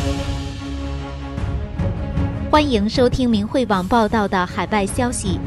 欢迎收听明慧网报道的海外消息。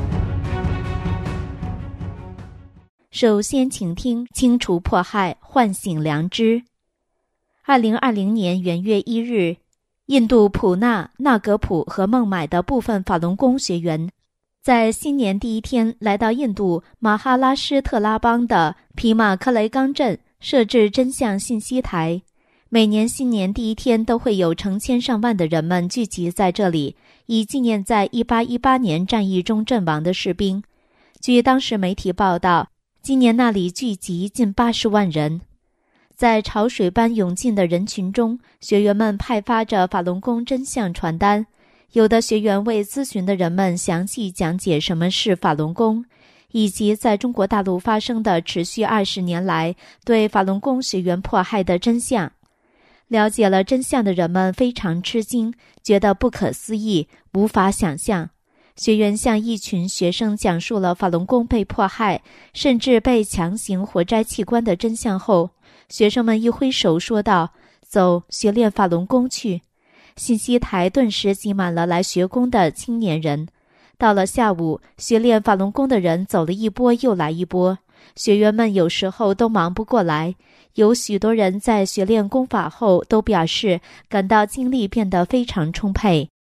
首先请听清除迫害，唤醒良知。2020年元月1日，印度普纳、纳格普和孟买的部分法轮功学员在新年第一天来到印度马哈拉施特拉邦的皮马克雷冈镇，设置真相信息台。每年新年第一天都会有成千上万的人们聚集在这里，以纪念在1818年战役中阵亡的士兵。据当时媒体报道，今年那里聚集近80万人。在潮水般涌进的人群中，学员们派发着法轮功真相传单，有的学员为咨询的人们详细讲解什么是法轮功，以及在中国大陆发生的持续20年来对法轮功学员迫害的真相。了解了真相的人们非常吃惊，觉得不可思议，无法想象。学员向一群学生讲述了法轮功被迫害，甚至被强行活摘器官的真相后，学生们一挥手说道：“走，学练法轮功去。”信息台顿时挤满了来学功的青年人。到了下午，学练法轮功的人走了一波又来一波，学员们有时候都忙不过来。有许多人在学练功法后都表示感到精力变得非常充沛。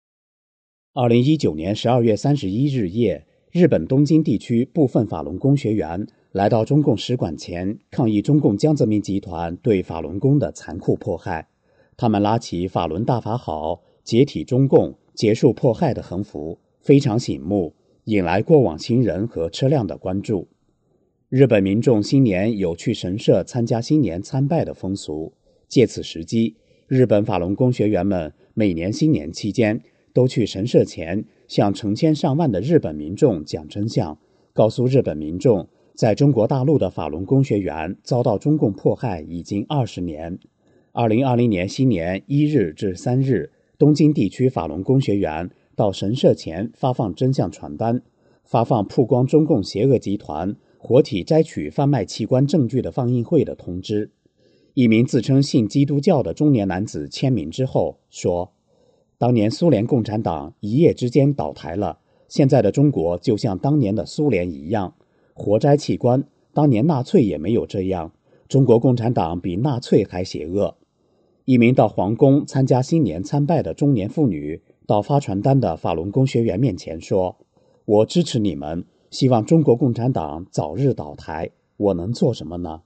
2019年12月31日夜，日本东京地区部分法轮功学员来到中共使馆前，抗议中共江泽民集团对法轮功的残酷迫害。他们拉起法轮大法好，解体中共，结束迫害的横幅，非常醒目，引来过往行人和车辆的关注。日本民众新年有去神社参加新年参拜的风俗，借此时机，日本法轮功学员们每年新年期间都去神社前向成千上万的日本民众讲真相，告诉日本民众，在中国大陆的法轮功学员遭到中共迫害已经20年。2020年新年1日至3日，东京地区法轮功学员到神社前发放真相传单，发放曝光中共邪恶集团活体摘取贩卖器官证据的放映会的通知。一名自称信基督教的中年男子签名之后说：“当年苏联共产党一夜之间倒台了，现在的中国就像当年的苏联一样，活摘器官，当年纳粹也没有这样，中国共产党比纳粹还邪恶。”一名到皇宫参加新年参拜的中年妇女到发传单的法轮功学员面前说：“我支持你们，希望中国共产党早日倒台，我能做什么呢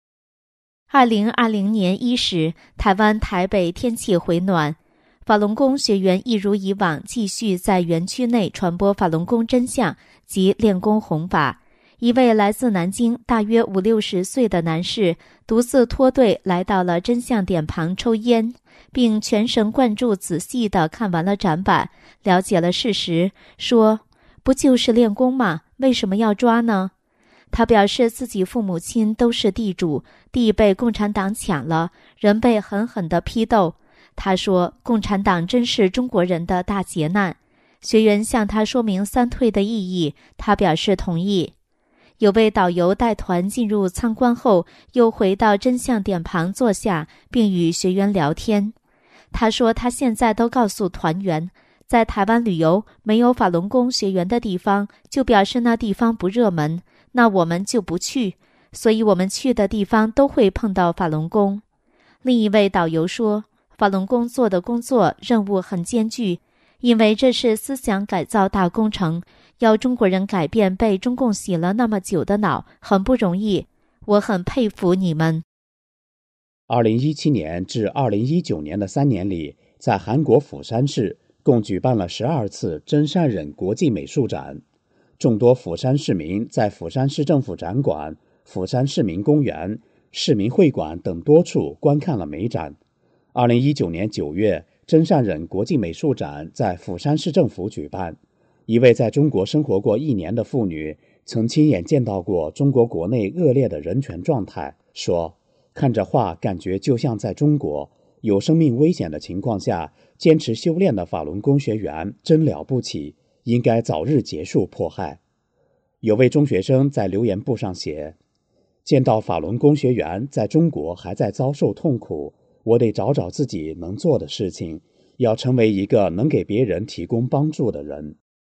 ？2020年伊始，台湾台北天气回暖，法轮功学员一如以往继续在园区内传播法轮功真相及练功弘法。一位来自南京大约50-60岁的男士独自脱队来到了真相点旁抽烟，并全神贯注仔细地看完了展板，了解了事实，说：“不就是练功吗？为什么要抓呢？”他表示自己父母亲都是地主，地被共产党抢了，人被狠狠地批斗。他说：“共产党真是中国人的大劫难。”学员向他说明三退的意义，他表示同意。有位导游带团进入参观后，又回到真相点旁坐下，并与学员聊天。他说他现在都告诉团员，在台湾旅游没有法轮功学员的地方，就表示那地方不热门，那我们就不去，所以我们去的地方都会碰到法轮功。另一位导游说，法轮功做的工作任务很艰巨，因为这是思想改造大工程，要中国人改变被中共洗了那么久的脑，很不容易，我很佩服你们。 2017年至2019年的3年里，在韩国釜山市共举办了12次真善忍国际美术展，众多釜山市民在釜山市政府展馆、釜山市民公园、市民会馆等多处观看了美展。2019年9月，真善忍国际美术展在釜山市政府举办。一位在中国生活过1年的妇女曾亲眼见到过中国国内恶劣的人权状态，说看着画感觉就像在中国，有生命危险的情况下坚持修炼的法轮功学员真了不起，应该早日结束迫害。有位中学生在留言簿上写，见到法轮功学员在中国还在遭受痛苦， 我得找找自己能做的事情，要成为一个能给别人提供帮助的人。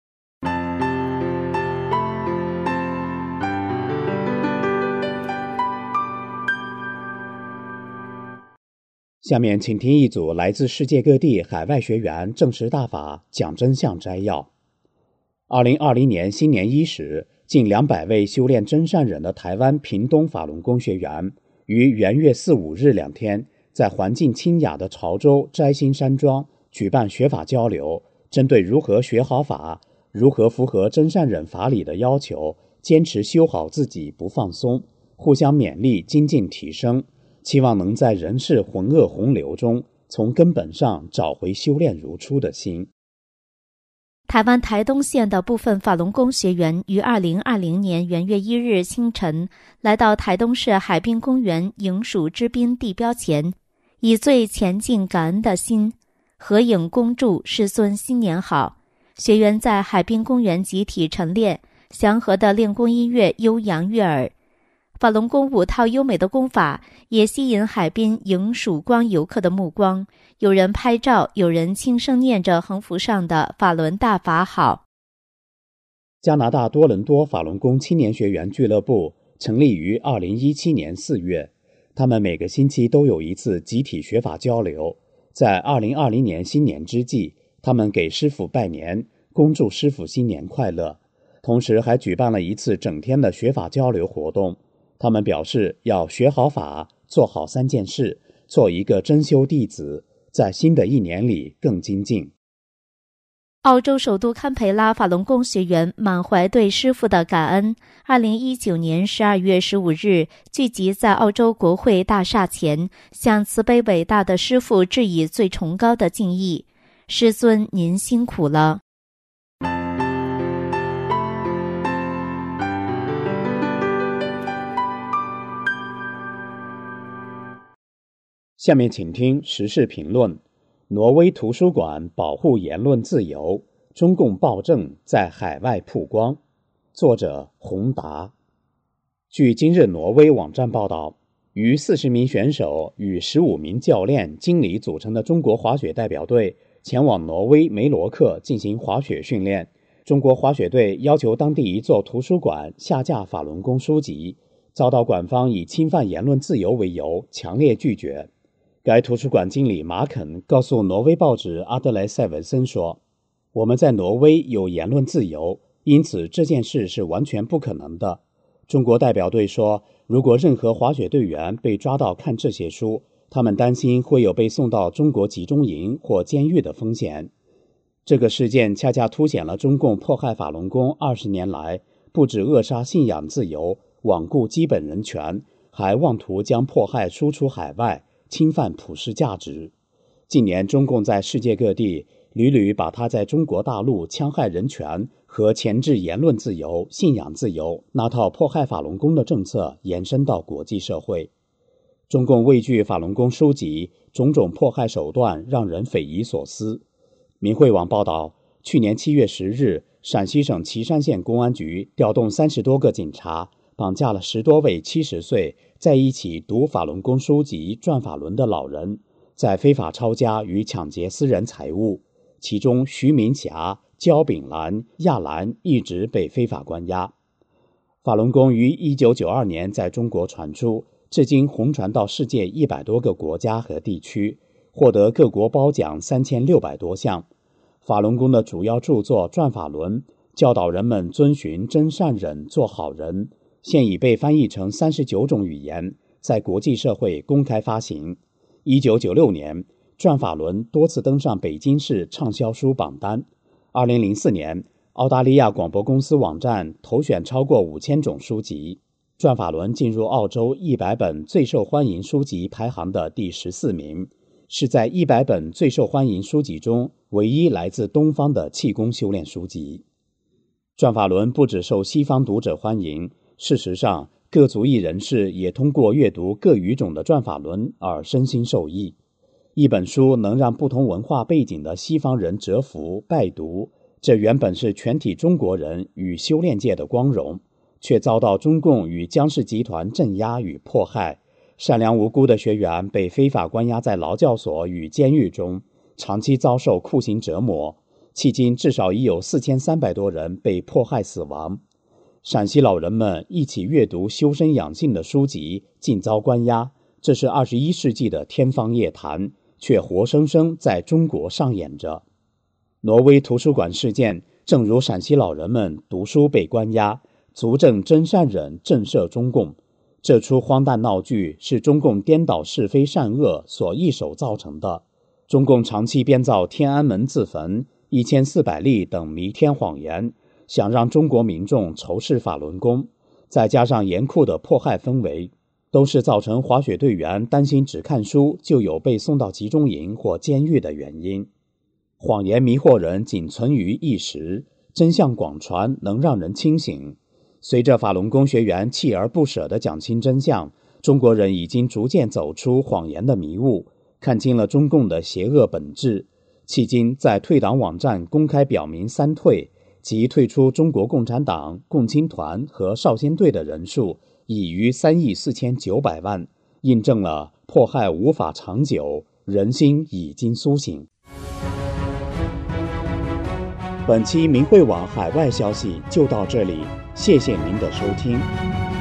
下面请听一组来自世界各地海外学员证实大法讲真相摘要。2020年新年伊始，近200位修炼真善忍的台湾屏东法轮功学员于元月4、5日2天，在环境清雅的潮州摘星山庄举办学法交流，针对如何学好法、如何符合真善忍法理的要求，坚持修好自己不放松，互相勉励精进提升，期望能在人世浑噩洪流中，从根本上找回修炼如初的心。 台湾台东县的部分法轮功学员于2020年元月1日清晨来到台东市海滨公园迎蜀之滨地标前，以最虔敬感恩的心合影恭祝师尊新年好。学员在海滨公园集体晨练，祥和的练功音乐悠扬悦耳。法轮功5套优美的功法也吸引海滨迎曙光游客的目光，有人拍照，有人轻声念着横幅上的法轮大法好。 加拿大多伦多法轮功青年学员俱乐部成立于2017年4月，他们每个星期都有一次集体学法交流。在2020年新年之际，他们给师父拜年，恭祝师父新年快乐，同时还举办了一次整天的学法交流活动。他们表示要学好法，做好3件事，做一个真修弟子，在新的一年里更精进。 澳洲首都堪培拉法轮功学员满怀对师父的感恩，2019年12月15日聚集在澳洲国会大厦前，向慈悲伟大的师父致以最崇高的敬意。师尊，您辛苦了。 下面请听时事评论。挪威图书馆保护言论自由，中共暴政在海外曝光。作者洪达。据今日挪威网站报道，于40名选手与15名教练、经理组成的中国滑雪代表队前往挪威梅罗克进行滑雪训练。中国滑雪队要求当地一座图书馆下架法轮功书籍，遭到馆方以侵犯言论自由为由强烈拒绝。该图书馆经理马肯告诉挪威报纸阿德莱塞文森说，我们在挪威有言论自由，因此这件事是完全不可能的。中国代表队说，如果任何滑雪队员被抓到看这些书，他们担心会有被送到中国集中营或监狱的风险。这个事件恰恰凸显了中共迫害法轮功20年来，不止扼杀信仰自由、罔顾基本人权，还妄图将迫害输出海外，侵犯普世价值。近年中共在世界各地屡屡把他在中国大陆戕害人权和钳制言论自由、信仰自由那套迫害法轮功的政策延伸到国际社会。中共畏惧法轮功书籍，种种迫害手段让人匪夷所思。民汇网报道，去年7月10日，陕西省岐山县公安局调动30多个警察，绑架了10多位70岁在一起读法轮功书籍转法轮的老人，在非法抄家与抢劫私人财物。其中徐明霞、焦炳兰、亚兰一直被非法关押。法轮功于1992年在中国传出，至今红传到世界100多个国家和地区，获得各国褒奖3600多项。法轮功的主要著作《转法轮》教导人们遵循真善忍做好人，现已被翻译成39种语言，在国际社会公开发行。1996年，《转法轮》多次登上北京市畅销书榜单。2004年，澳大利亚广播公司网站投选超过5000种书籍，《转法轮》进入澳洲100本最受欢迎书籍排行的第14名，是在100本最受欢迎书籍中唯一来自东方的气功修炼书籍。转法轮不只受西方读者欢迎，事实上，各族裔人士也通过阅读各语种的转法轮而身心受益。一本书能让不同文化背景的西方人折服拜读，这原本是全体中国人与修炼界的光荣，却遭到中共与江氏集团镇压与迫害， 善良无辜的学员被非法关押在劳教所与监狱中，长期遭受酷刑折磨，迄今至少已有4300多人被迫害死亡。陕西老人们一起阅读修身养性的书籍，尽遭关押，这是21世纪的天方夜谭，却活生生在中国上演着。挪威图书馆事件，正如陕西老人们读书被关押，足证真善忍震慑中共。这出荒诞闹剧是中共颠倒是非善恶所一手造成的。中共长期编造天安门自焚、1400例等弥天谎言，想让中国民众仇视法轮功，再加上严酷的迫害氛围，都是造成滑雪队员担心只看书就有被送到集中营或监狱的原因。谎言迷惑人仅存于一时，真相广传能让人清醒。随着法轮功学员锲而不舍地讲清真相，中国人已经逐渐走出谎言的迷雾，看清了中共的邪恶本质。迄今在退党网站公开表明3退，即退出中国共产党、共青团和少先队的人数已逾3亿4900万，印证了迫害无法长久，人心已经苏醒。本期明慧网海外消息就到这里，谢谢您的收听。